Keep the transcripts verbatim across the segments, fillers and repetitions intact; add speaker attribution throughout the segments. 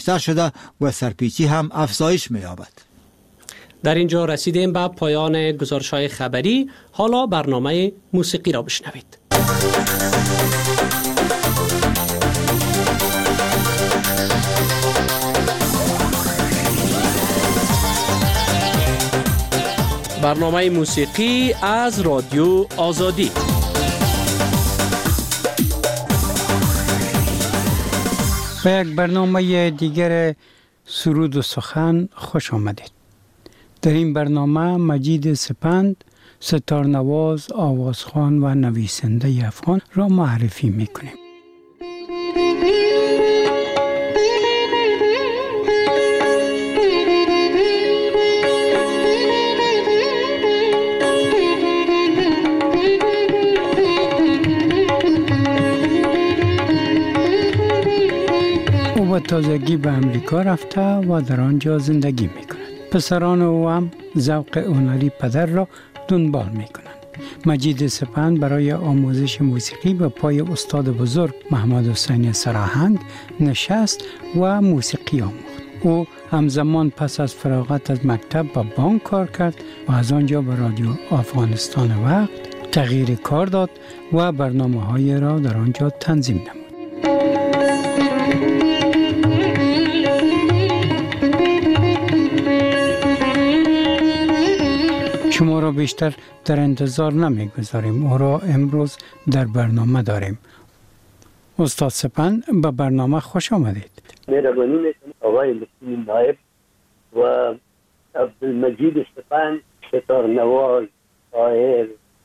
Speaker 1: بیشتر شده و سرپیچی هم افزایش می‌یابد.
Speaker 2: در اینجا رسیدیم به پایان گزارش‌های خبری. حالا برنامه موسیقی را بشنوید. برنامه موسیقی از رادیو آزادی.
Speaker 3: به یک برنامه دیگر سرود و سخن خوش آمدید. در این برنامه مجید سپند، ستارنواز، آوازخوان و نویسنده افغان را معرفی میکنیم. او به تازگی به امریکا رفته و در آنجا زندگی میکند. پسران او هم ذوق هنری پدر را دنبال میکنند. مجید سپند برای آموزش موسیقی به پای استاد بزرگ محمد حسین سراهنگ نشست و موسیقی آموخت. او همزمان پس از فراغت از مکتب به بانک کار کرد و از آنجا به رادیو افغانستان وقت تغییر کار داد و برنامه‌های را در آنجا تنظیم نمود. شما را بیشتر در انتظار نمیگذاریم. او را امروز در برنامه داریم. استاد سپند، به برنامه خوش آمدید.
Speaker 4: مهربانی میکنم آقای مسئول نایب و عبدالمجید سپند، ستار نواز، شاعر،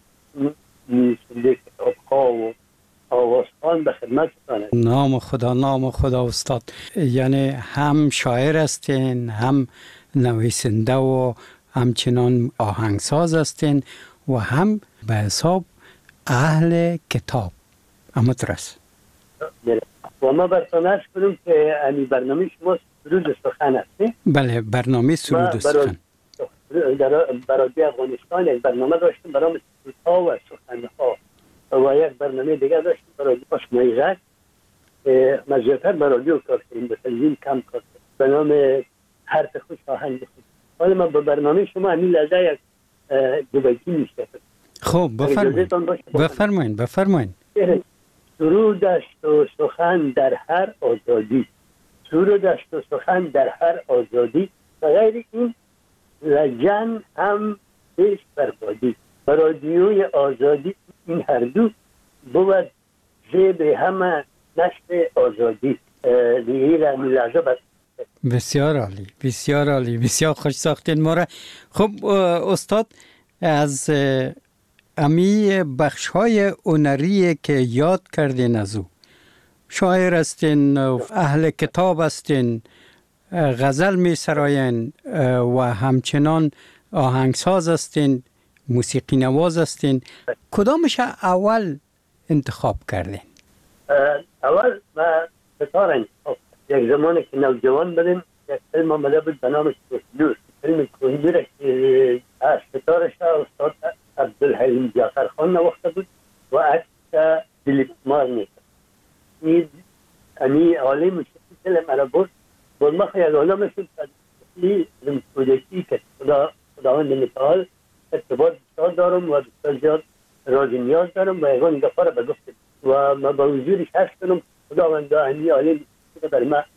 Speaker 4: نویسنده کتاب‌ها و آوازخوان به خدمتتان است.
Speaker 3: نام خدا، نام خدا استاد. یعنی هم شاعر هستین، هم نویسنده و همچنان آهنگساز هستین و هم به حساب اهل کتاب. اما درست.
Speaker 4: و ما براتون عرض کنم که امی برنامه شما سرود سخن است.
Speaker 3: بله، برنامه سرود سخن.
Speaker 4: در برای افغانستان یک برنامه داشتیم برای سرودها و سخنها و یک برنامه دیگه داشتیم برای آشنایی غږ. ما زیاتر برای رادیو کار کردیم، به تلویزیون کم کار کردیم به نام حرف خوش آهنگ بخونیم. حالا ما به برنامه شما همین لحظه یک دو بیتی میشه.
Speaker 3: خب بفرمایید بفرمایید بفرمایید.
Speaker 4: سرود است و سخن در هر آزادی، سرود است و سخن در هر آزادی، غیر این لجن هم بیش بربادی. رادیوی آزادی این هر دو بود زیب همه نشر آزادی. دیگه را همین لحظه بس.
Speaker 3: بسیار عالی، بسیار عالی، بسیار خوش ساختین ما را. خب استاد، از امی بخش‌های هنری که یاد کردین، از او شاعر هستین، اهل کتاب هستین، غزل می سراین و همچنان آهنگساز هستین، موسیقی نواز هستین، کدامش اول انتخاب کردین؟
Speaker 4: اول ما ستار انتخاب. یک زمانی که نوجوان بودیم یک فیلم آمده بود به نام کوهنور. فیلم کوهنور که از ستارش استاد عبدالحلیم جعفرخان نوشته بود و عکس فیلیپ مار میکرد. این امی عالی موسیقی فیلم مرا برد برمخ یک عالم شد که کودکی که خدا خداوند متعال ارتباط بسیار دارم و بسیار زیاد راز نیاز دارم و یگان دفعه را به گفت و ما با حضورش هست کنم خداوند امی عالی موسیقی بر ما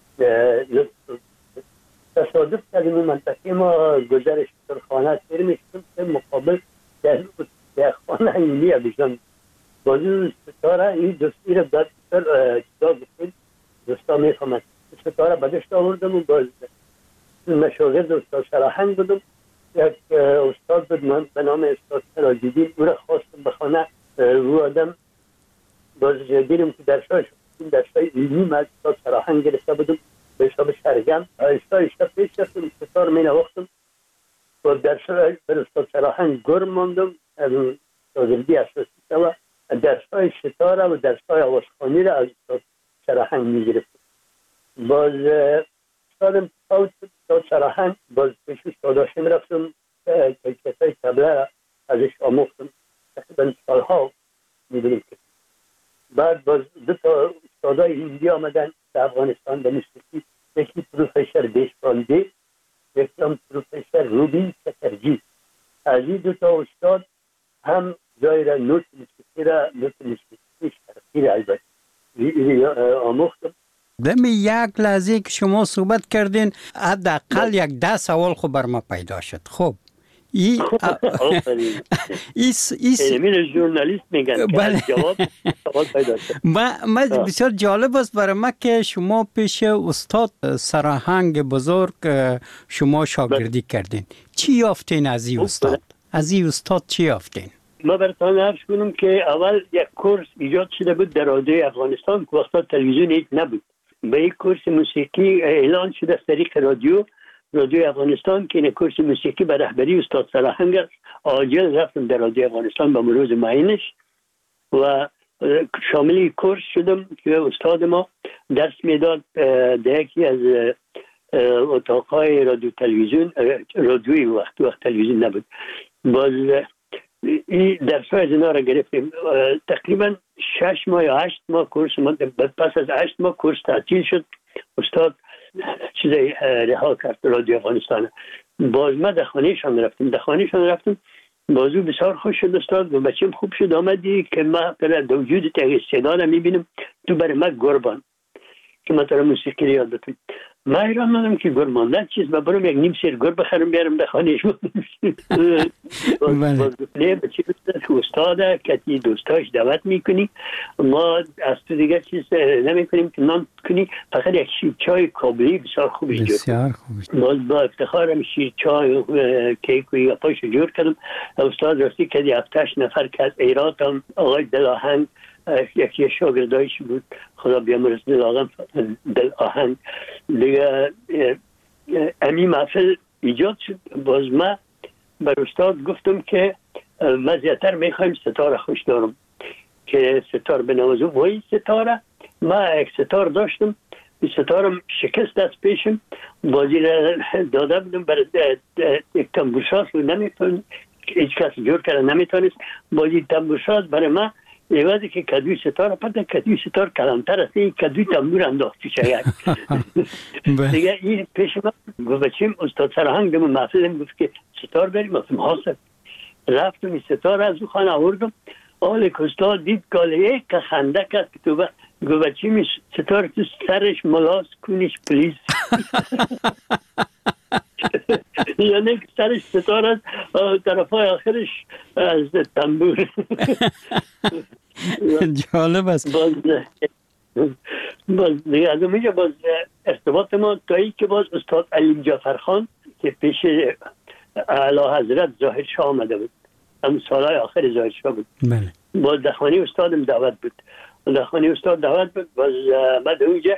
Speaker 4: تصادف کردیم. این منطقه ما گذرش در خانه سیر میشتیم که مقابل در خانه اینی بشتم بازی ستاره این دوستی را داد سر چطور بکنید دوستا میخوامد ستاره بدشت آوردم و باز مشاغل استاد سراهنگ بودم. یک استاد بود من به نام استاد سراجدین، او را خواستم به خانه. او آدم باز دیرم که درشای شدیم، درشای علمی من استاد سراهنگ گرفته بودم به حساب شرگم. آیستا آیستا پیش رفتم ستار می نواختم و درشای بر استاد سراهنگ گرم ماندم. از شاگردی اساسی و درسای ستاره و درسای آوازخوانی را از استاد سراهنگ می گرفتم. باز استادم استاد سراهنگ باز پیش استاداشم رفتم کلکتای تبله را ازش آموختم. تقریبا سالها میدونم که بعد باز دو تا استادای هندی آمدن به افغانستان به موسیقی کانده، یکم پروفسور روبین سترجی. از این دو تا استاد هم جای را نوت موسیقی را نوت موسیقی شرقی را البته آموختم.
Speaker 3: دمی یک لحظه که شما صحبت کردین حداقل یک ده سوال خب بر ما پیدا شد. خب این ایس ایس
Speaker 4: علمی ژورنالیست میگن که جواب سوال پیدا شد.
Speaker 3: ما ما بسیار جالب است برای ما که شما پیش استاد سراهنگ بزرگ شما شاگردی کردین. چی یافتین از این استاد؟ از این استاد چی یافتین؟
Speaker 4: ما براتون عرض کنم که اول یک کورس ایجاد شده بود در رادیوی افغانستان که وقتا تلویزیون هیچ نبود. به این کورس موسیقی اعلان شده از طریق رادیو رادیوی افغانستان که این کورس موسیقی به رهبری استاد سراهنگ عاجل رفتم در رادیوی افغانستان با مروز معینش و شامل کورس شدم که استاد ما درس میداد در یکی از اتاقهای رادیو تلویزیون رادیوی وقت وقت تلویزیون نبود. باز این درس های از اینا را گرفتیم. تقریبا شش ماه یا هشت ماه کورس ما پس از هشت ماه کورس تعطیل شد. استاد چیزی رها کرد رادیو افغانستان. باز ما در خانهشان رفتیم در خانهشان رفتیم بازو بسیار خوش شد استاد و بچیم خوب شد آمدی که ما در وجود تغییر استعداد میبینم تو برای ما گربان که من تر موسیقی رو یاد بتونم. ما ایران مانم که گرماندن چیز و برام یک نیم سیر گرب بخرم بیارم در خانهش. باز گفتنه بچی بسید استاده کتی دوستاش دعوت میکنی ما از تو دیگر چیز نمی کنیم که نام کنی فقط یک شیر چای کابلی بسیار خوبی جور
Speaker 3: بسیار خوبی.
Speaker 4: باز با افتخارم شیر چای و کیک و یا پاش جور کردم. استاد راستی کدی هفتش نفر که از ایرات هم آقای دل آهنگ یکی شاگردایش بود خدا بیامرز دل آهنگ دل آهنگ دیگه امی محفل ایجاد شد. باز ما بر استاد گفتم که ما زیادتر میخوایم ستاره خوش دارم که ستار بنوازم و این ستاره ما یک ستار داشتم این ستارم شکست دست پیشم بازی را داده بودم برای یک تنبورساز رو نمیتون هیچ کس جور کرده نمیتونست بازی تنبورساز برای ما ایوازی که کدوی ستار پده کدوی ستار کلانتر است این کدوی تنبور انداختی شاید دیگه این پیش ما گفت بچیم استاد سراهنگ دمون محفظم گفت که ستار بریم اصلا حاصل رفتم این ستار از او خانه آوردم آل که استاد دید گاله یک که خنده کرد که تو گفت بچیم ستار تو سرش ملاس کنیش پلیز یعنی که سرش ستار است طرف های آخرش از تنبور.
Speaker 3: جالب است.
Speaker 4: باز باز دیگه از اونجا باز ارتباط ما تا ای که باز استاد علیم جعفر خان که پیش اعلی حضرت ظاهر شاه آمده بود هم سالهای آخر ظاهر شاه بود.
Speaker 3: بله.
Speaker 4: باز در خانه استادم دعوت بود در خانه استاد دعوت بود باز بعد اونجا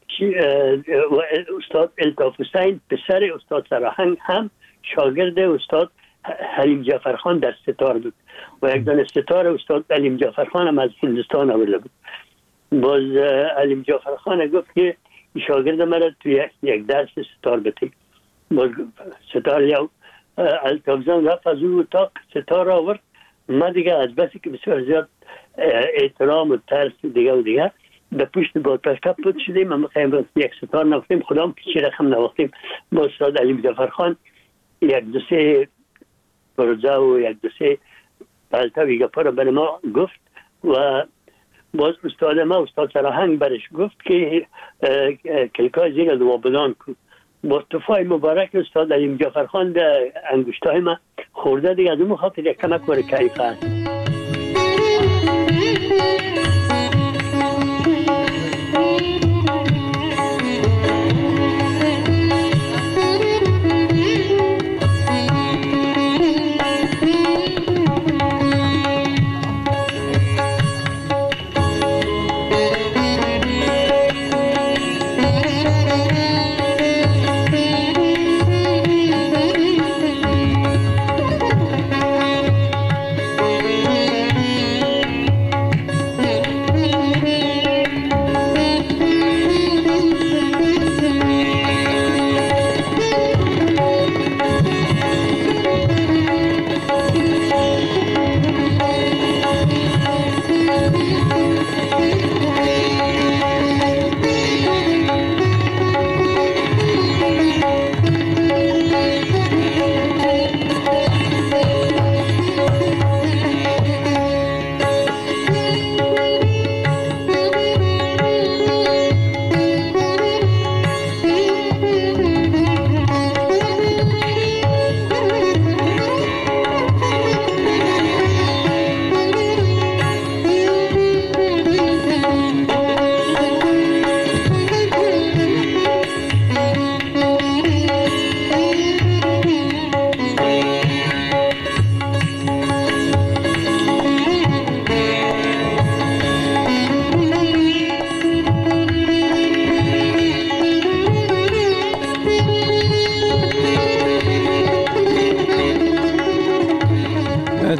Speaker 4: استاد الطاف حسین پسر استاد سراهنگ هم شاگرد استاد علیم جعفر خان در ستار بود و یک دانه ستار استاد علیم جعفر خان هم از هندوستان آورده بود. باز علیم جعفر خان گفت که شاگرد مرا توی یک درس ستار بده. باز ستار یا الطاف جان رفت از اون اتاق ستار آورد. ما دیگه از بسی که بسیار زیاد احترام و ترس دیگه و دیگه به پشت باد پشکپ پود شدیم. ما میخوایم یک ستار نوختیم خودم پیچی رقم نوختیم. با استاد علیم جعفر خان یک دو سه پرزه و یک دو سه پلتا و گپا را برای ما گفت و باز استاد ما استاد سراهنگ برش گفت که کلکای زیر دو بدان کن. با طفای مبارک استاد علیم جعفر خان در انگشتای ما خورده دیگه از اون خاطر یک کمک ور کیف هست.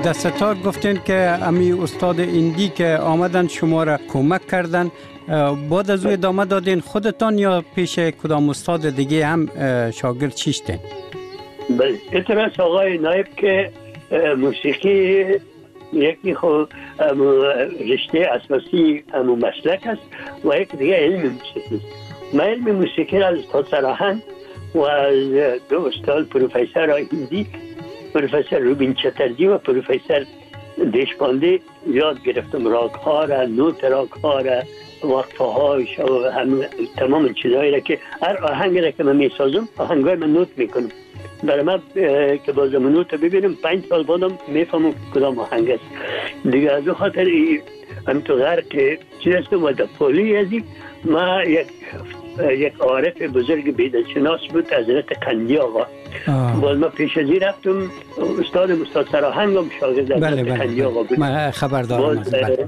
Speaker 3: در ستار گفتین که امی استاد ایندی که آمدن شما را کمک کردن، بعد از او ادامه دادین خودتان یا پیش کدام استاد دیگه هم شاگرد چیشتین؟
Speaker 4: بله، اعتراض آقای نایب که موسیقی یکی خود رشته اساسی امو مسلک است و یک دیگه علم موسیقی است. من علم موسیقی را از استاد سراهن و از دو استاد پروفسور هندی، پروفسور روبین چترجی و پروفسور دیشپانده یاد گرفتم. راگ ها را، نوت راگ ها را، وقفه هایش و هم تمام چیزهایی را که هر آهنگ را که من می سازم آهنگای من نوت میکنم. برای من که باز نوت ببینم پنج سال بعدم میفهمم کدام آهنگ است دیگه. از او خاطر همینطور غرق که چیز هستم و در پولی ازی ما یک یک عارف بزرگ بیدلشناس بود، حضرت قندی آقا. باز ما پیش ازی رفتم، استاد استاد سراهنگ هم شاگرد حضرت قندی آقا بود.
Speaker 3: من خبر دارم.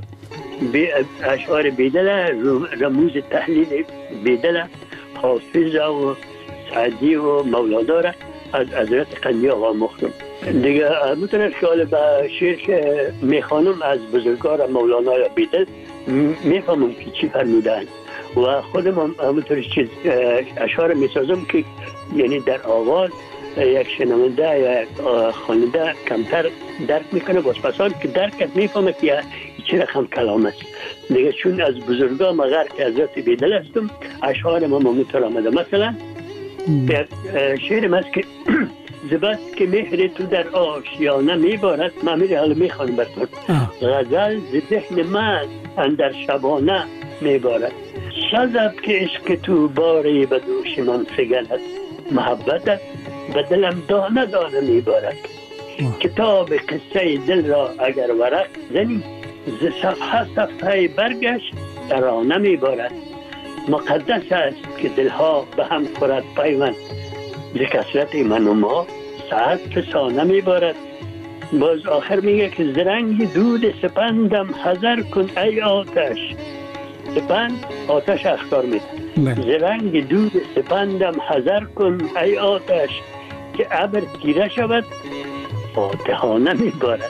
Speaker 4: اشعار بیدل، رموز تحلیل بیدل، حافظ و سعدی و مولانا را از حضرت قندی آقا مختم دیگه. میتونم شال به شعر که میخوانم از بزرگار مولانا یا بیدل میفهمم که چی فرمودن و خودم هم همونطور چیز اشعار میسازم که یعنی در آواز یک شنونده یا یک خواننده کمتر درک میکنه، باز پسان که درکت میفهمه که چی رقم کلام است دیگه. چون از بزرگا مگر که حضرت بیدل هستم اشعار ما همونطور آمده. مثلا شعر مست که زبست که مهر تو در آشیانه میبارد، من میره حالا میخوانم براتون. غزل ز ذهن من اندر شبانه میبارد، شذب که عشق تو باری به دوش من فگند، محبت به دلم دانه دانه میبارد. کتاب قصه دل را اگر ورق زنی، ز صفحه صفحه برگش ترانه میبارد. مقدس است که دلها به هم خورد پیوند، ز کثرت من و ما ساعت فسانه میبارد. باز آخر میگه که زرنگ دود سپندم حذر کن ای آتش. سپند آتش اخطار میده. زرنگ دود سپندم حذر کن ای آتش، که ابر تیره شود فاتحانه میبارد.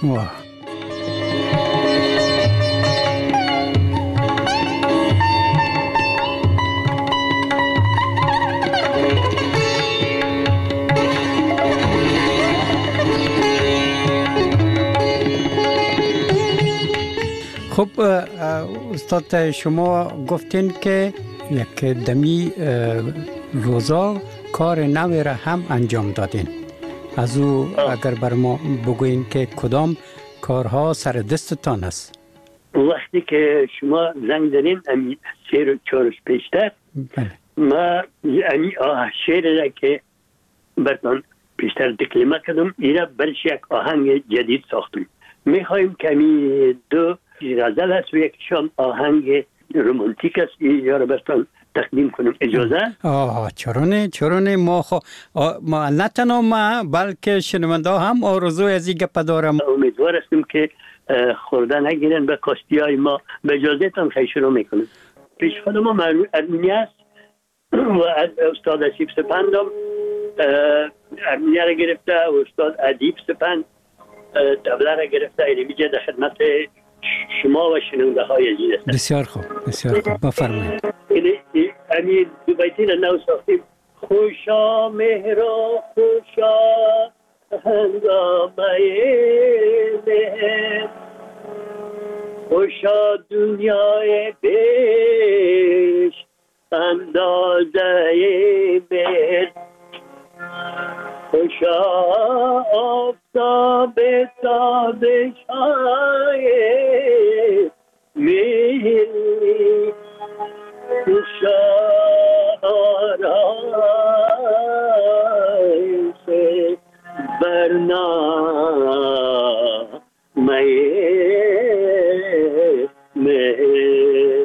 Speaker 3: خب استاد شما گفتین که یک دمی روزا کار نوی را هم انجام دادین. از او اگر بر ما بگوین که کدام کارها سر دستتان است؟
Speaker 4: وقتی که شما زنگ دارین امی سه و چهار پیشتر ما امی شعر را که برتان پیشتر دکلمه کردم اینا برش یک آهنگ جدید ساختم. میخوایم که امی دو غزل است و یکیشان آهنگ رومانتیک است، یا را برتان تقدیم کنم. اجازه؟
Speaker 3: آه چرونه چرونه ما خو ما نه تنها ما بلکه شنونده هم آرزو از این گپ دارم.
Speaker 4: امیدوار هستم که خورده نگیرن به کاستی های ما. به اجازهتان خیلی شروع میکنم. پیش خودم هم ارمینی است و استاد اسیب سپندم ارمینی را گرفته و استاد ادیب سپند تبله را گرفته. اینی میجه در خدمت شما و شنونده های عزیز است.
Speaker 3: بسیار خوب بسیار خوب بفرمایید.
Speaker 4: یعنی دو بیتی را نو ساختیم. خوشا مهرا خوشا هنگامه مهر، خوشا دنیای بیش اندازه مهر، خوشا آفتاب تابش های مهر، خوشا آرایش برنامه مهر،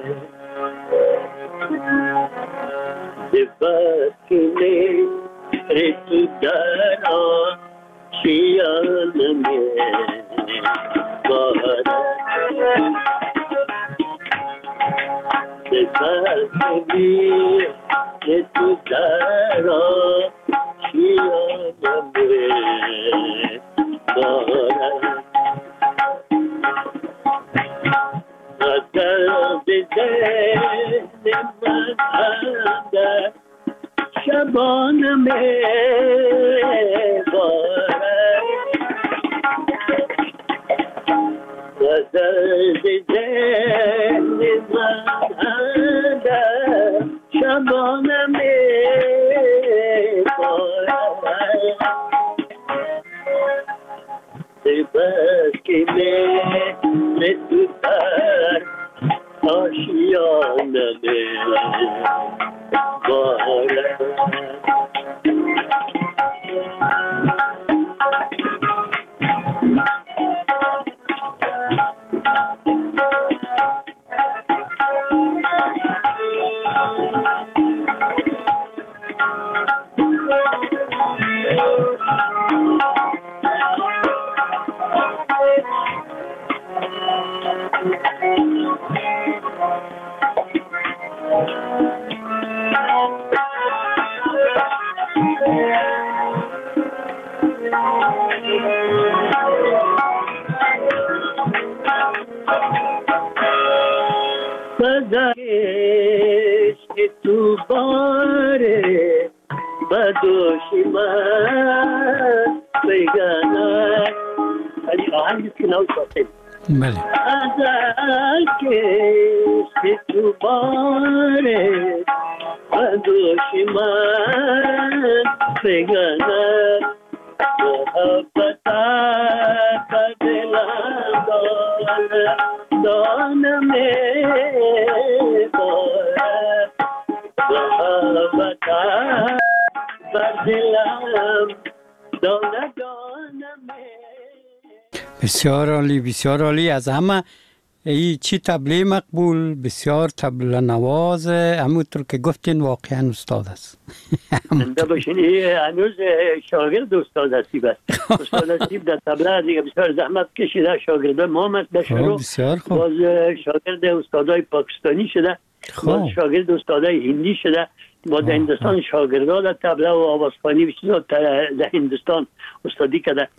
Speaker 4: دباکنه تو در آشیان میبارد، دباکنه تو در آشیان میبارد، درد ذهن من اندر شبانم بارد و درد ذهن من اندر شبانم بارد بس که من تو پر آشیانه بارد که تو باره بدوشی من بگنه خیلی آهنگی که نو ساتیم
Speaker 3: بله
Speaker 4: ازل که تو باره بدوشی من بگنه محبتا بدلم دانه دانم باره محبتا بدلم دانه دانم.
Speaker 3: بسیار عالی بسیار عالی. از همه ای چی طبله مقبول، بسیار طبله نواز، همونطور که گفتین واقعا استاد است.
Speaker 4: زنده باشین. هنوز شاگرد استاد هستی بس. استاد هستی در طبله دیگه بسیار زحمت کشیده، شاگرد ما مست بشرو.
Speaker 3: بسیار خوب.
Speaker 4: باز شاگرد استادای پاکستانی شده، باز شاگرد استادای هندی شده. با در هندوستان شاگردان در طبله و آوازخوانی و چیزا در هندوستان استادی کرده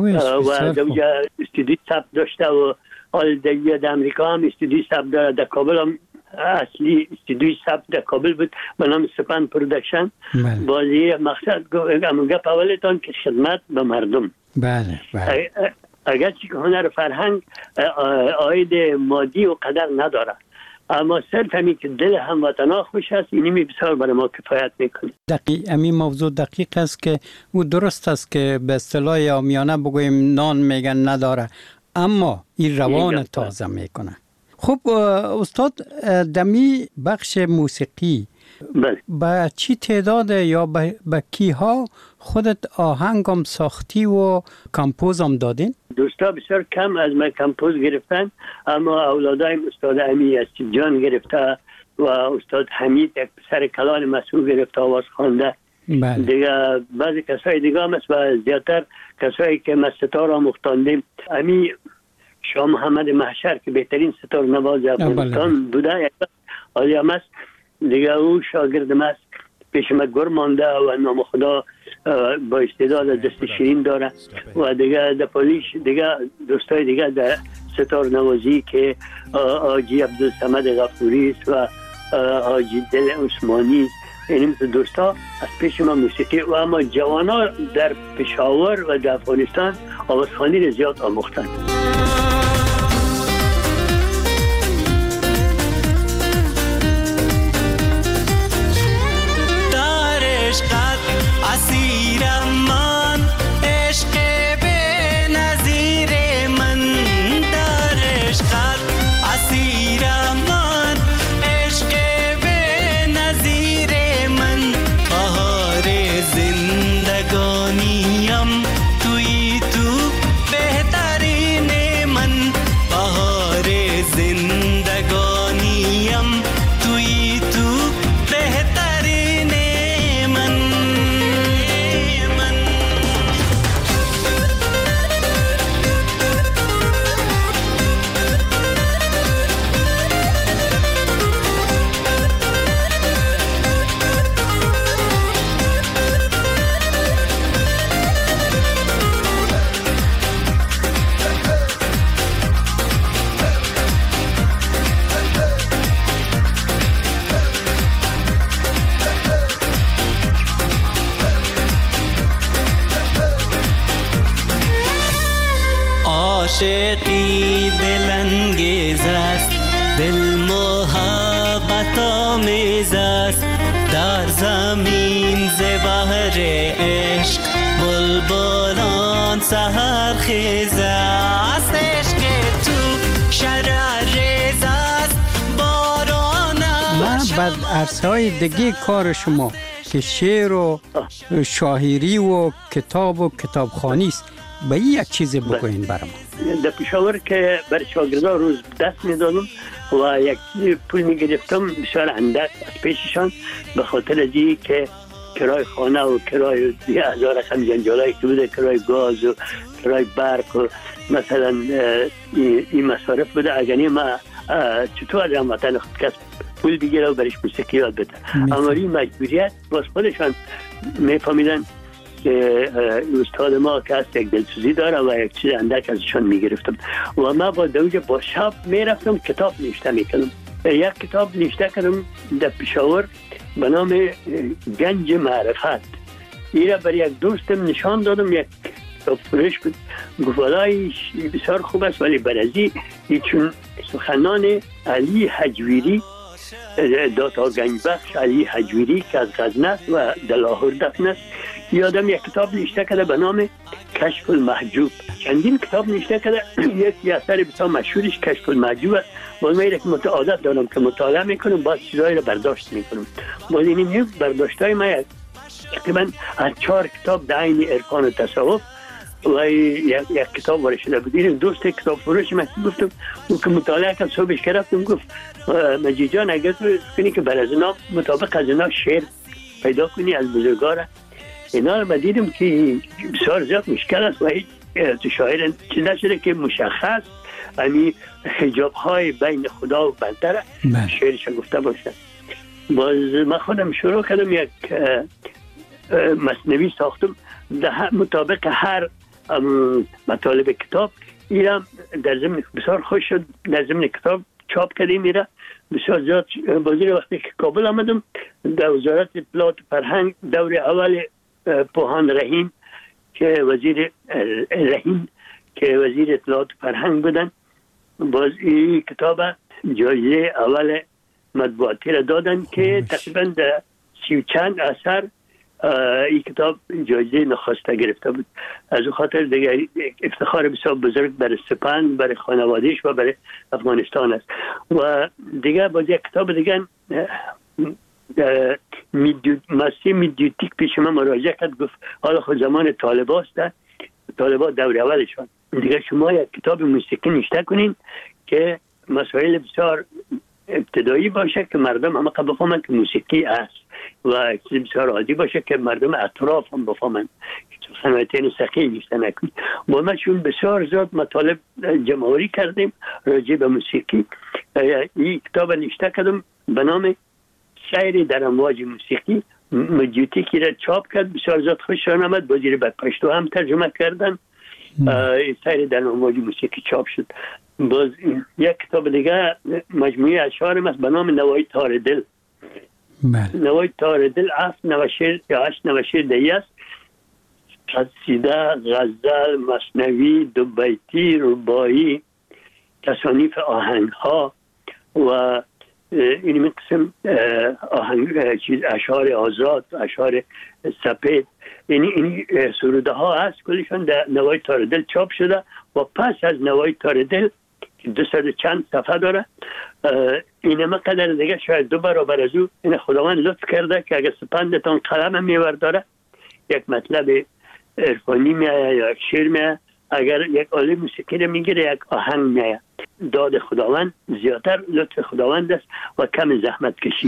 Speaker 4: و در استودی ثبت داشته و حال در امریکا هم استودی ثبت داره. در کابل هم اصلی استودی ثبت در کابل بود به نام سپند پرودکشن. بازی مقصد گپ اولتان که خدمت به مردم.
Speaker 3: بله بله.
Speaker 4: اگرچه که هنر فرهنگ عاید مادی و قدر نداره، اما صرف همین که دل هموطنا خوش است، اینی بسیار برای ما کفایت میکنه.
Speaker 3: دقیق همین موضوع دقیق است که او درست است که به اصطلاح عامیانه بگویم نان میگن نداره، اما این روان تازه میکنه. خب استاد، دمی بخش موسیقی با چی تعداد یا با کی ها خودت آهنگ هم ساختی و کمپوز هم دادین؟
Speaker 4: دوستا بسیار کم از من کمپوز گرفتن، اما اولادای استاد امی استی جان گرفته و استاد حمید یک پسر کلان مسئول گرفته آواز خوانده.
Speaker 3: بله.
Speaker 4: دیگه بعضی کسای دیگه هم است و زیادتر کسایی که ما ستار آموختاندیم. امی شاه محمد محشر که بهترین ستار نواز افغانستان بوده یک عالی هم است. دیگه او شاگرد ما است، پیش ما گر مانده و نام خدا با استعداد دست شیرین داره و دیگه در پالیش دیگه دوستای دیگه در ستار نوازی که آجی عبدالصمد غفوری و آجی دل عثمانی، این دوستا از پیش ما موسیقی و اما جوانا در پشاور و در افغانستان آوازخوانی را زیاد آموختند.
Speaker 5: زندگانیم توی تو بهترین عاشقی دلانگیز است، دل محبت آمیز است، در زمین ز بحر عشق بلبلان سحر خیز است. عشق تو شرریز است، باران
Speaker 3: من بعد عرصه‌های دیگه کار شما که شعر و شاعری و کتاب و کتابخوانی است، به یک چیز بگوین برام.
Speaker 4: در پشاور که بر شاگردان روز دست میدادم و یک پول میگرفتم بسیار اندک از پیششان، به خاطر ازی که کرای خانه و کرای هزار رقم جنجالایی که بوده، کرای گاز و کرای برق و مثلا این مصارف بوده. اگرنی ما چطور از هموطن خود کس پول بگیره و برش موسیقی یاد بده. اما این مجبوریت باز خودشان میفهمیدن که استاد ما که هست یک دلسوزی داره و یک چیز اندک ازشان میگرفتم و ما با دوجه با شب میرفتم کتاب نوشته میکنم. یک کتاب نوشته کردم در پشاور به نام گنج معرفت. این را بر یک دوستم نشان دادم، یک کتاب فروش بود، گفت والله بسیار خوب است، ولی برازی چون سخنان علی حجویری داتا گنج بخش علی حجویری که از غزنه است و در لاهور دفن است، یادم یک کتاب نوشته کرده به نام کشف المحجوب. چندین کتاب نوشته کرده، یک اثر بسیار مشهورش کشف المحجوب است. باز من یک متعادت دارم که مطالعه میکنم، باز چیزایی رو برداشت میکنم. باز اینیم برداشتای من تقریبا از چهار کتاب در عین عرفان و تصوف و یک, یک کتاب وارد شده بود. این دوست کتاب فروش من گفتم او که مطالعه کرد صبحش کردم، گفت مجید جان اگر تو کنی که بر از اینا مطابق از اینا شعر پیدا کنی از بزرگاره، اینا رو دیدم که بسیار زیاد مشکل است و هیچ تو شاعر چیز نشده که مشخص یعنی حجاب های بین خدا و بنده شعرش گفته باشه. باز من خودم شروع کردم یک مثنوی ساختم در مطابق هر مطالب کتاب. ایرم در ضمن بسیار خوش شد، در ضمن کتاب چاپ کردیم. ایرم بسیار زیاد بازی وقتی که کابل آمدم در وزارت اطلاعات و فرهنگ دور اول پوهان رحیم که وزیر رحیم که وزیر اطلاعات و فرهنگ بودن، باز این کتاب جایزه اول مطبوعاتی را دادن که تقریبا در سی و چند اثر این کتاب جایزه نخسته گرفته بود. از او خاطر دیگر افتخار بسیار بزرگ برای سپند، برای خانوادهش و برای افغانستان است. و دیگر باز یک کتاب دیگر مسی میدیوتیک پیش من مراجعه کرد، گفت حالا خود زمان طالبا است، طالبا دور اولشان دیگه شما یک کتاب موسیقی نوشته کنین که مسائل بسیار ابتدایی باشه که مردم همه بفهمن که موسیقی است و چیز بسیار عادی باشه که مردم اطراف هم بفهمن، صنعتین سخی نوشته نکنید. ما ما چون بسیار زیاد مطالب جمعوری کردیم راجع به موسیقی، این کتاب نوشته کردم به نام شعر در امواج موسیقی. مجیوتیکی را چاپ کرد، بسیار زیاد خوششان آمد، بازی به پشتو هم ترجمه کردن. شعر در امواج موسیقی چاپ شد. باز یک کتاب دیگه مجموعه اشعار است به نام نوای تار دل. نوای تار دل هفت نوشیر یا هشت نوشیر دیگه است، قصیده، غزل، مثنوی، دو بیتی، رباعی، تصانیف آهنگ ها و این قسم آهنگ چیز اشعار آزاد، اشعار سپید، یعنی این سروده ها هست کلشون در نوای تار دل چاپ شده. و پس از نوای تار دل که دو صد چند صفحه داره، این مقدر دیگه شاید دو برابر از او این خداوند لطف کرده که اگر سپندتان قلم میور داره یک مطلب عرفانی میایه یا یک شعر میایه، اگر یک آله موسیقی رو میگیره یک آهنگ میایه. داد خداوند زیادتر لطف خداوند است و کم زحمت کشی.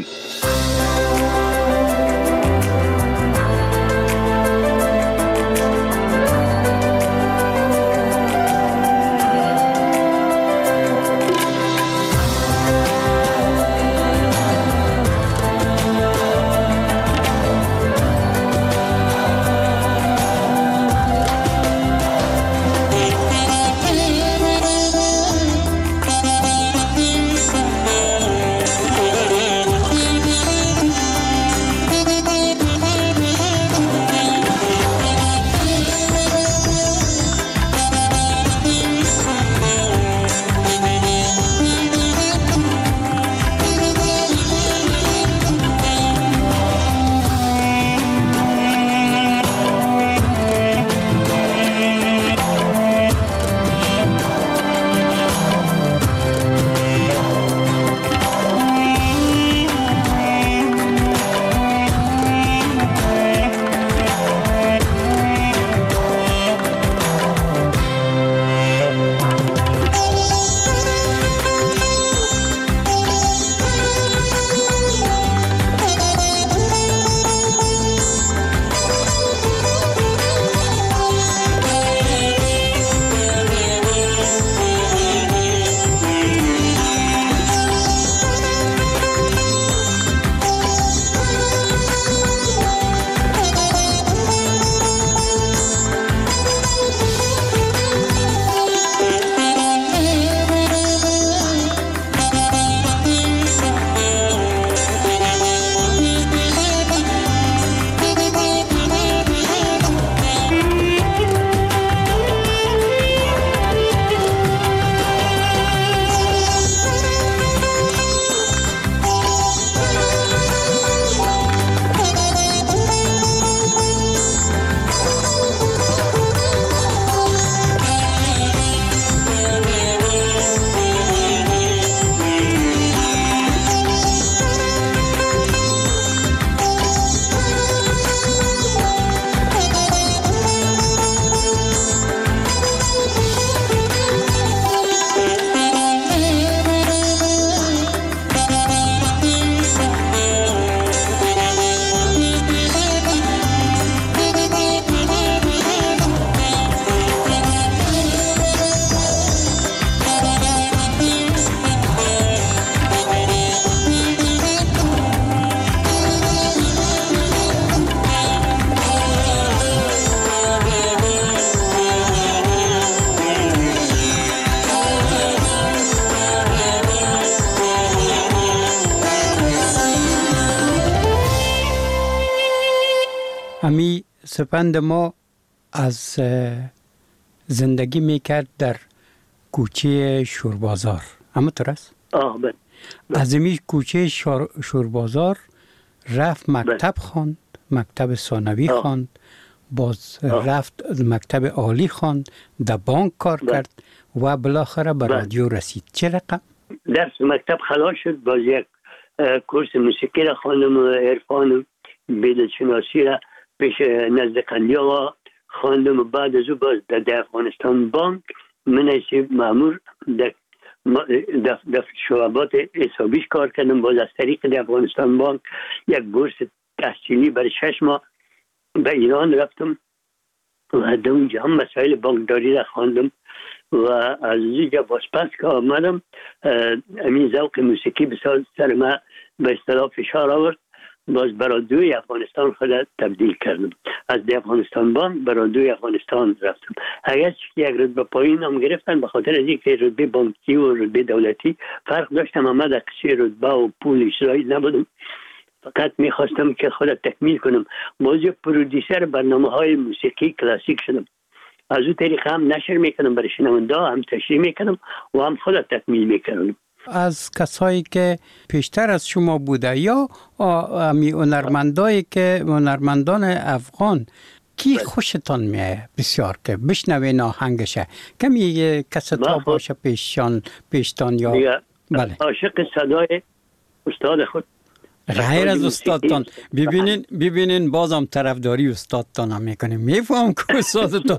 Speaker 3: امی سپند ما از زندگی میکرد در کوچه شوربازار، اما طور است؟
Speaker 4: آه بله.
Speaker 3: از امی کوچه شوربازار رفت مکتب خواند، مکتب ثانوی خواند، باز
Speaker 4: آه.
Speaker 3: رفت مکتب عالی خواند، در بانک کار
Speaker 4: بله.
Speaker 3: کرد و بالاخره به
Speaker 4: بله.
Speaker 3: رادیو رسید. چه رقم؟
Speaker 4: درس مکتب خلاص شد، باز یک کورس موسیقی را خواندم و عرفان و بدلشناسی را پیش نزد قندی آقا خواندم و بعد از او باز در افغانستان بانک منصب مامور در دفتر شعبات حسابیش کار کردم. باز از طریق در افغانستان بانک یک بورس تحصیلی برای شش ماه به ایران رفتم و در اونجا هم مسائل بانکداری را خواندم و از اینجا باز پس که آمدم امین ذوق موسیقی بسیار سر ما به اصطلاح فشار آورد. باز برادوی افغانستان خود تبدیل کردم، از افغانستان بانک برادوی افغانستان رفتم. اگر یک رتبه پایین هم گرفتن به خاطر از اینکه رتبه بانکی و رتبه دولتی فرق داشتم، اما در کسی رتبه و پول اسرائیل نبودم، فقط میخواستم که خود تکمیل کنم. باز یک پرودیسر برنامه های موسیقی کلاسیک شدم، از اون طریق هم نشر میکنم برای شنونده، هم تشریح میکنم و هم خود تکمیل میکنم.
Speaker 3: از کسایی که پیشتر از شما بوده یا امی هنرمندایی که هنرمندان افغان کی خوشتان میه بسیار که بشنوین آهنگشه؟ کمی کستا باشه پیشان پیشتان یا
Speaker 4: بله. عاشق صدای استاد خود
Speaker 3: غیر از استادتان. ببینین ببینین بازم طرفداری استادتان هم میکنیم. میفهم که استادتان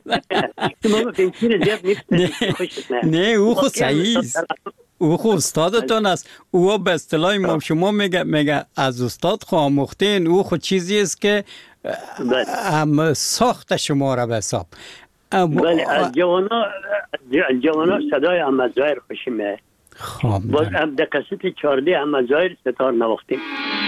Speaker 3: نه او خود صحیح است، او خود استادتان است. او به اصطلاح ما شما میگه میگه از استاد خو آموختین، او خود چیزی است که هم ساخت شما را به حساب.
Speaker 4: بله از جوانا جوانا صدای احمد ظاهر خوشی میاد.
Speaker 3: خب
Speaker 4: باز هم در قصه چارده احمد ظاهر ستار نواختیم.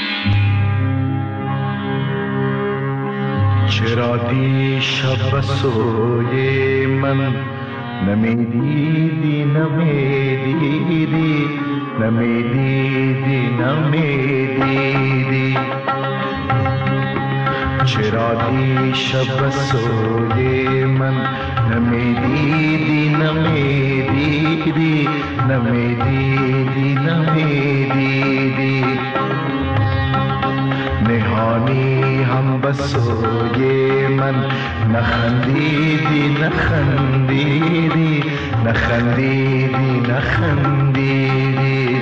Speaker 6: چرا دیشب سوی من نمیدیدی نمیدیدی نمیدیدی نمیدیدی چرا دیشب سوی من نمیدیدی نمیدیدی نمیدیدی نمیدیدی نهانی هم بسوی من نخندیدی نخندیدی نخندیدی نخندیدی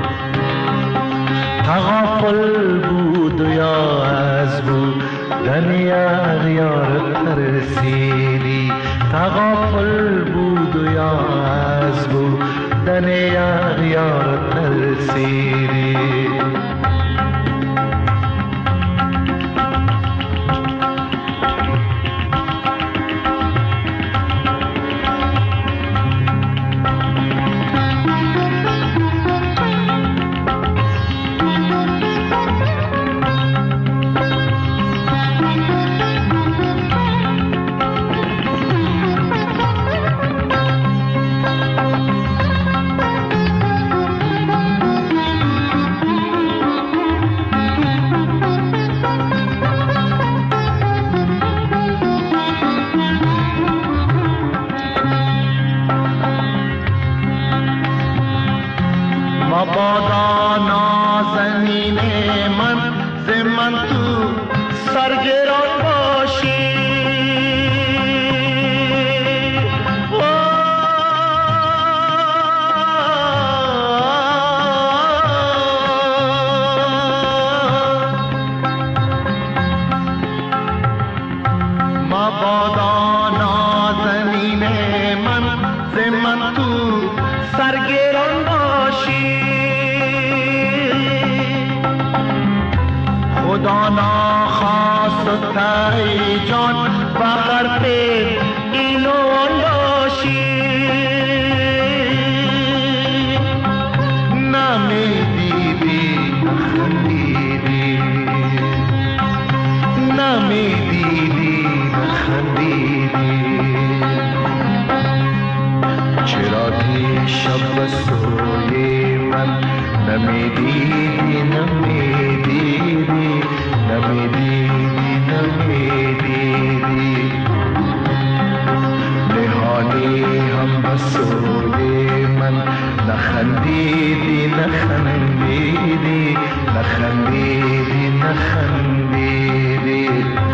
Speaker 6: تغافل بود و یا از بودن اغیار ترسیدی تغافل بود و یا از بودن اغیار ترسیدی مبادا نازنین من ز من تو سرگران باشی مبادا نازنین من ز من تو سرگران باشی خدا ناخواست ای جان بغر پی این و آن باشی نمیدیدی نخندیدی نمیدیدی نخندیدی چرا دیشب سوی من نمیدیدی نمیدیدی نمیدیدی نمیدیدی نخندیدی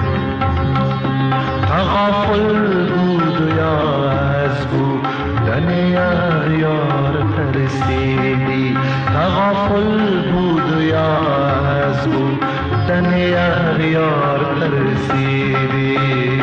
Speaker 6: تغافل بود و یا از بودن یار ترسیدی تغافل بود و یا از بودن یار ترسیدی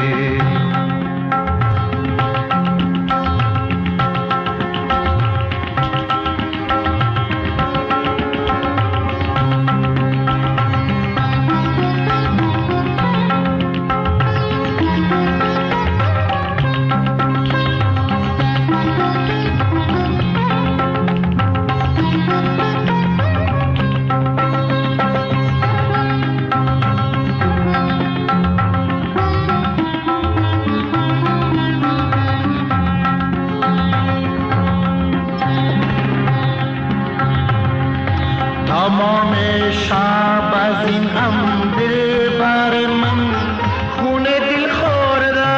Speaker 6: تمام شب از این غم دل بر من خون دل خورده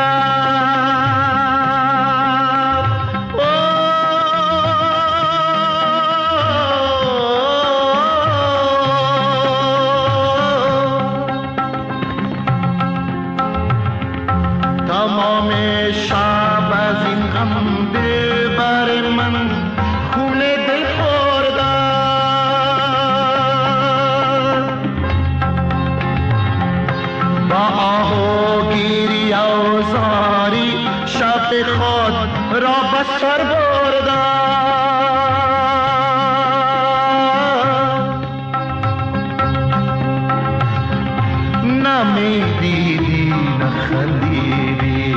Speaker 6: تمام شب از این غم دل بر من خون دل خورده آهوگیری اوزاری شب خود را بسر بردم نمیدیدی نخندیدی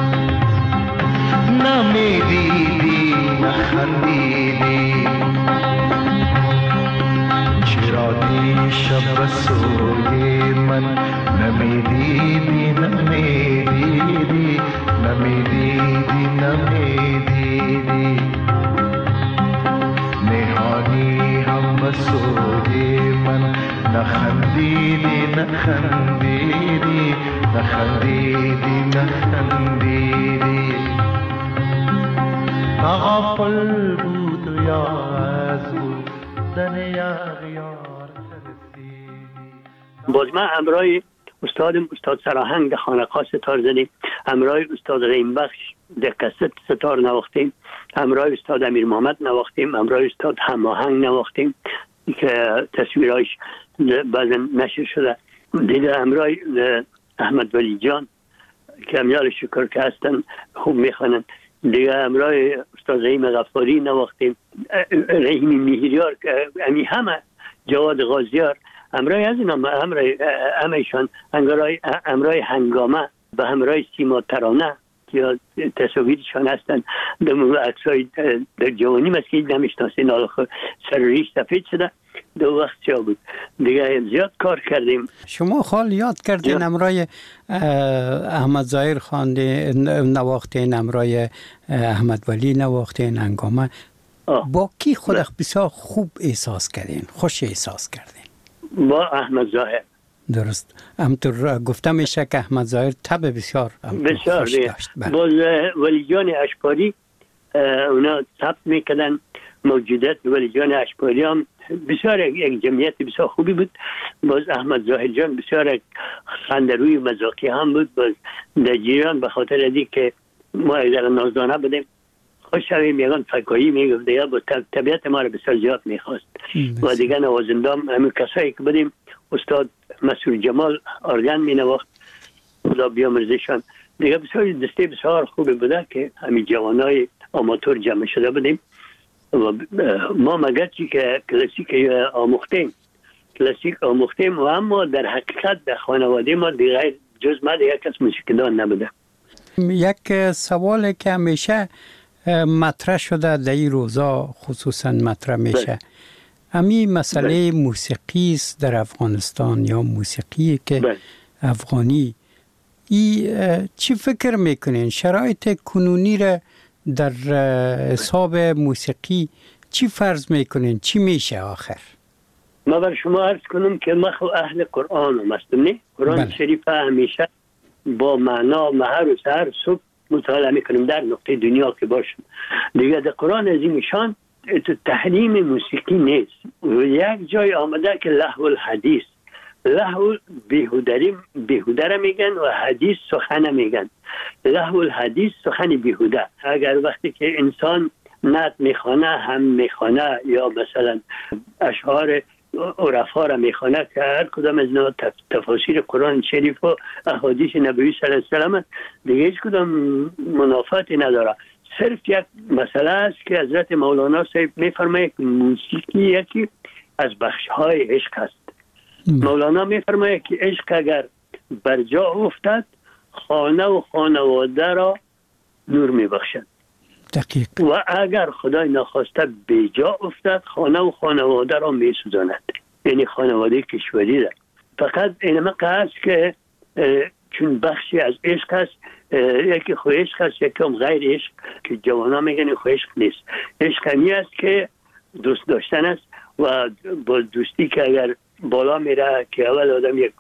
Speaker 6: نمیدیدی نخندیدی چرا دیشب سوی من نمیدیدی نمیدیدی نمیدیدی نمیدیدی نهانی هم سوی من نخندیدی نخندیدی نخندیدی نخندیدی تغافل بود و یا از بودن یار ترسیدی.
Speaker 4: باز من همراه استادم استاد سراهنگ در خانقاه ستار زدیم، همراه استاد غیمبخش در کست ستار نواختیم، همراه استاد امیر محمد نواختیم، همراه استاد هماهنگ نواختیم که تصویرهایش بعضا نشر شده دیگه، همراه احمد ولی جان که امیال شکر که هستن خوب میخوانن دیگه، همراه استاد رحیم غفاری نواختیم، رحیم میهریار امی همه جواد غازیار همراه از اینا همراه همیشان همراه هنگامه و همراه سیما ترانه که تصاویرشان هستن در عکسای در جوانی مسکید نمیشناسین حالا سر ریش سفید شده دو وقت چه بود دیگه زیاد کار کردیم.
Speaker 3: شما خال یاد کردین همراه احمد ظاهر خان نواختین، همراه احمد ولی نواختین، هنگامه با کی خود بسیار خوب احساس کردین، خوش احساس کردین؟
Speaker 4: با احمد ظاهر.
Speaker 3: درست، همطور گفته میشه که احمد ظاهر طبع بسیار
Speaker 4: بسیار داشت. باز ولی جان اشپاری اونا ثبت میکردن موجودات ولی جان اشپاری هم بسیار یک جمعیت بسیار خوبی بود. باز احمد ظاهر جان بسیار خندروی مزاقی هم بود. باز در جیران به خاطر ازی که ما اگر نازدانه بودیم خوش شویم یکان فکایی میگفت دیگه با طبیعت ما رو بسیار زیاد میخواست و دیگه نوازندام همین کسایی که بودیم استاد مسئول جمال آرگن می نواخت خدا بیامرزشان دیگه، بسیار دسته بسیار خوبی بوده که همین جوانای آماتور جمع شده بودیم و ما مگر چی که کلاسیک آموختیم کلاسیک آموختیم و اما در حقیقت در خانواده ما دیگه جز ما دیگه کس موسیقیدان نبوده.
Speaker 3: یک سوال که همیشه مطرح شده در این روزا خصوصا مطرح میشه، امی مسئله موسیقی است در افغانستان یا موسیقی که بله. افغانی ای چی فکر میکنین شرایط کنونی را در حساب موسیقی چی فرض میکنین، چی میشه آخر؟
Speaker 4: ما بر شما عرض کنم که ما خو اهل قرآن هم هستم نه؟ قرآن بله. شریف همیشه با معنا مهر و سهر صبح مطالعه میکنیم در نقطه دنیا که باشم دیگه. در قرآن عظیمشان تحریم موسیقی نیست و یک جای آمده که لهو الحدیث لهو بیهودری بیهوده را میگن و حدیث سخن میگن. لهو الحدیث سخن بیهوده. اگر وقتی که انسان نعت میخوانه هم میخوانه یا مثلا اشعار عرفا را میخوانه که هر کدام از اینا تفاسیر قرآن شریف و احادیث نبوی صلی الله علیه و سلم دیگه هیچ کدام منافاتی نداره. صرف یک مسئله است که حضرت مولانا صاحب میفرماید که موسیقی یکی از بخش‌های عشق است. مولانا میفرماید که عشق اگر بر جا افتد خانه و خانواده را نور میبخشد.
Speaker 3: دقیق.
Speaker 4: و اگر خدای نخواسته به جا افتد خانه و خانواده را میسوزاند. یعنی خانواده کشوری ده. فقط اینما است که چون بخشی از عشق است، یکی خو عشق است یکی هم غیر عشق که جوانا میگن خو عشق نیست. عشق همی است که دوست داشتن است و با دوستی که اگر بالا میره که اول آدم یک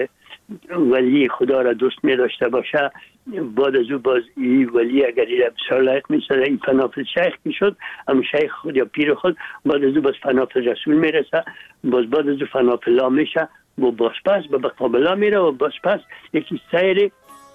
Speaker 4: ولی خدا را دوست می داشته باشه، بعد از او باز این ولی اگر این بسیار لایق می ساده این فنافل شیخ می شد، اما شیخ خود یا پیر خود، بعد از او باز فنافل رسول می رسه، باز بعد از او فنافل لا می شه و باز پس به بقابلا می ره و باز پس یکی سیر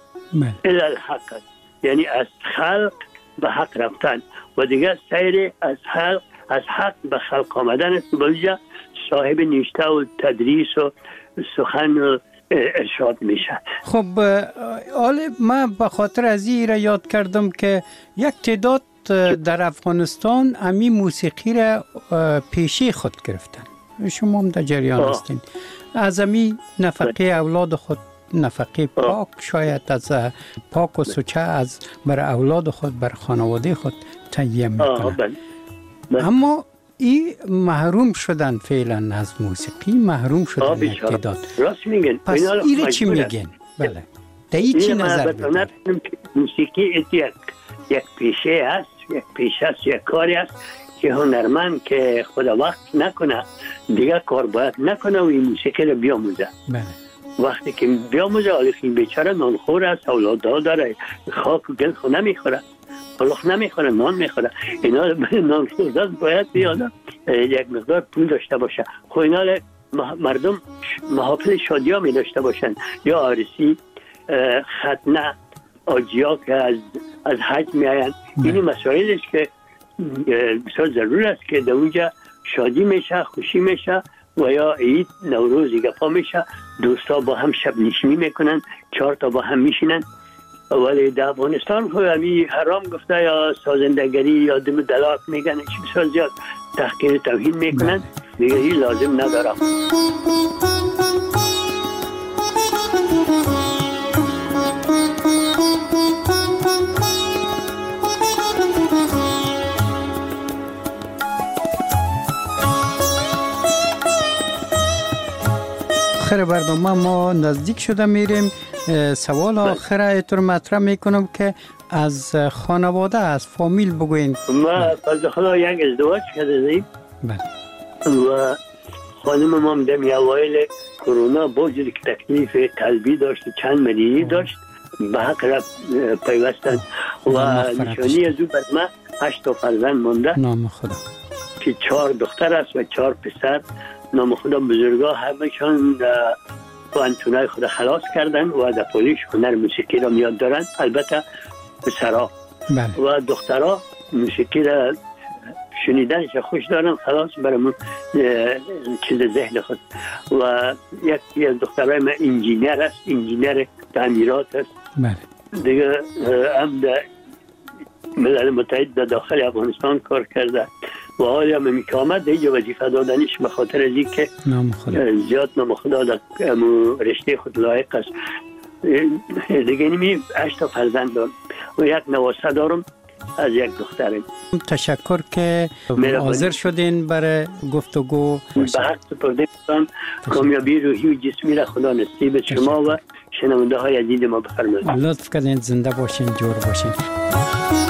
Speaker 4: الالحق است، یعنی از خلق به حق رفتن و دیگه سیر از حق از حق به خلق آمدن است. بلجا صاحب نشته و تدریس و سخن و ارشاد میشه.
Speaker 3: خب حالا من به خاطر از این را یاد کردم که یک تعداد در افغانستان امی موسیقی را پیشه خود گرفتن. شما هم در جریان هستین. از امی نفقه اولاد خود، نفقه پاک شاید از پاک و سوچه از بر اولاد خود، بر خانواده خود تهیه میکنن. اما این محروم شدن فعلا از موسیقی، محروم شدن یک تعداد.
Speaker 4: راست میگن.
Speaker 3: پس ایره چی میگن؟ بله. در این چی نظر میدن؟
Speaker 4: موسیقی یک یک پیشه است، یک پیشه است، یک کاری است که هنرمند که خدا وقت نکنه دیگه کار باید نکنه و این موسیقی رو بیاموزه.
Speaker 3: بله.
Speaker 4: وقتی که بیاموزه حالی که بیچاره نانخور است، اولاد داره، خاک و گل خو نمیخوره، پلخ نمیخوره، نان میخوره. اینا نان خوردن باید بیاد یک مقدار پول داشته باشه. خب اینا مردم محافل شادی ها می داشته باشن یا عرسی، ختنه، آجیا که از از حج می آین. اینی مسائل است که بسیار ضرور است که در اونجا شادی میشه، خوشی میشه و یا عید نوروز گپا میشه، دوستا با هم شب نشینی میکنن، چهار تا با هم میشینن. ولی در افغانستان خود همی حرام گفته یا سازندگری یا دم دلاک میگن، چی بسیار زیاد تحقیر توهین میکنن، دیگه هی لازم ندارم.
Speaker 3: آخر برنامه ما نزدیک شده میریم. سوال آخر ایتون مطرح میکنم که از خانواده، از فامیل بگوین.
Speaker 4: ما فرض خدا یک ازدواج کرده دیم و خانم ما دمی اوایل کرونا بوجود که تکلیف قلبی داشت، چند مریضی داشت، به حق را پیوستن و نشانی از او بر ما هشت تا فرزند مونده.
Speaker 3: نام خدا.
Speaker 4: که چهار دختر است و چهار پسر. نام خدا بزرگا همشان پوانتونای خود خلاص کردن و در پولیش هنر موسیقی را میاد دارن. البته پسرها و دخترها موسیقی را شنیدنش خوش دارن، خلاص برامون چیز ذهن خود. و یکی از دخترهای من انجینیر است، انجینیر تعمیرات است.
Speaker 3: بله.
Speaker 4: دیگه هم در ملل متحد در داخل افغانستان کار کرده و حالی هم همی که آمد دیگه وظیفه دادنش به خاطر از این که زیاد نام خدا در رشته خود لایق است. دیگه نمی هشت تا فرزند دارم و یک نواسه دارم از یک دخترم.
Speaker 3: تشکر که حاضر شدین برای گفتگو.
Speaker 4: به حق سپرده می‌کنم. کامیابی روحی و جسمی را خدا نصیب شما و شنونده های عزیز ما بفرمایید.
Speaker 3: لطف کردین. زنده باشین، جور باشین.